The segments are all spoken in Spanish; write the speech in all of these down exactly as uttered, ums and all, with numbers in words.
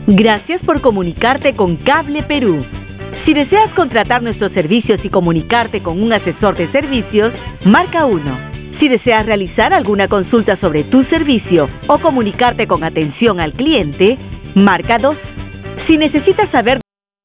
Gracias por comunicarte con Cable Perú. Si deseas contratar nuestros servicios y comunicarte con un asesor de servicios, marca uno. Si deseas realizar alguna consulta sobre tu servicio o comunicarte con atención al cliente, marca dos. Si necesitas saber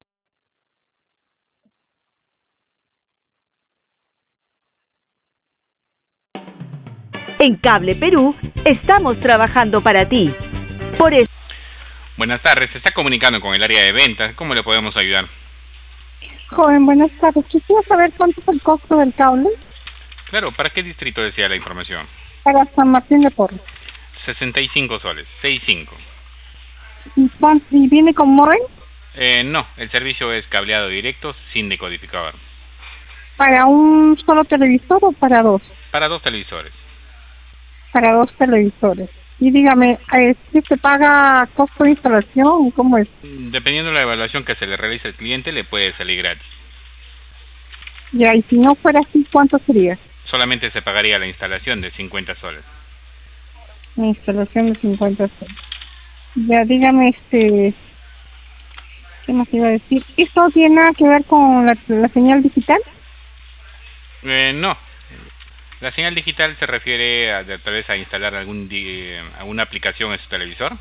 en Cable Perú, estamos trabajando para ti. Por eso... Buenas tardes, se está comunicando con el área de ventas. ¿Cómo le podemos ayudar? Joven, buenas tardes. Quisiera saber cuánto es el costo del cable Claro, ¿para qué distrito desea la información? para San Martín de Porres. sesenta y cinco soles, sesenta y cinco. ¿Y, cuánto, y viene con móvil? Eh, no, el servicio es cableado directo sin decodificador. ¿Para un solo televisor o para dos? Para dos televisores. Para dos televisores. Y dígame, ¿este se paga costo de instalación? ¿Cómo es? Dependiendo de la evaluación que se le realice al cliente, le puede salir gratis. Ya, y si no fuera así, ¿cuánto sería? Solamente se pagaría la instalación de cincuenta soles. La instalación de cincuenta soles. Ya, dígame, este... ¿qué más iba a decir? ¿Esto no tiene nada que ver con la, la señal digital? Eh, no. La señal digital se refiere a, tal vez a instalar algún di alguna aplicación en su televisor.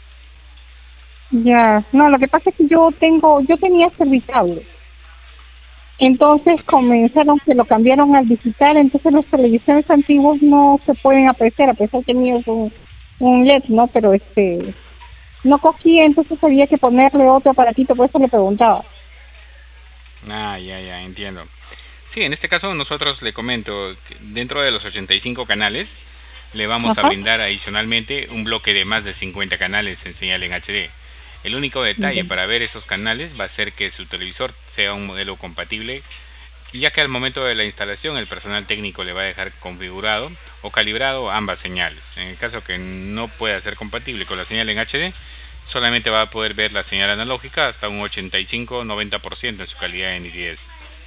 Ya, no, lo que pasa es que yo tengo, yo tenía Servicable. Entonces comenzaron que lo cambiaron al digital, entonces los televisores antiguos no se pueden apreciar, a pesar que mío es un, un L E D, ¿no? Pero este, no cogía, entonces había que ponerle otro aparatito, por eso le preguntaba. Ah, ya, ya, entiendo. Sí, en este caso nosotros le comento que dentro de los ochenta y cinco canales le vamos Ajá. a brindar adicionalmente un bloque de más de cincuenta canales en señal en H D. El único detalle Bien. para ver esos canales va a ser que su televisor sea un modelo compatible, ya que al momento de la instalación el personal técnico le va a dejar configurado o calibrado ambas señales. En el caso que no pueda ser compatible con la señal en H D, solamente va a poder ver la señal analógica hasta un ochenta y cinco a noventa por ciento en su calidad de nitidez.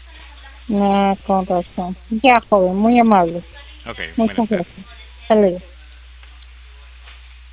Ah, con razón. Ya, joven, muy amable. Ok, Muchas buenas tardes. gracias. Hasta luego.